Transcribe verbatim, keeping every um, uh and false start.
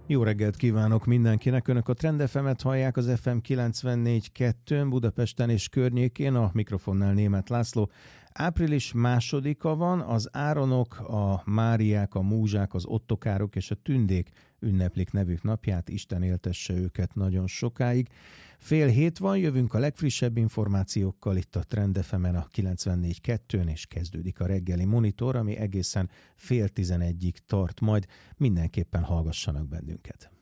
Jó reggelt kívánok mindenkinek! Önök a Trend ef emet hallják az ef em kilencvennégy kettőn Budapesten és környékén, a mikrofonnál Németh László. Április másodika van, az Áronok, a Máriák, a Múzsák, az Ottokárok és a Tündék ünneplik nevük napját, Isten éltesse őket nagyon sokáig. Fél hét van, jövünk a legfrissebb információkkal itt a Trend ef emen a kilencvennégy kettőn, és kezdődik a reggeli monitor, ami egészen fél tizenegyig tart majd. Mindenképpen hallgassanak bennünket.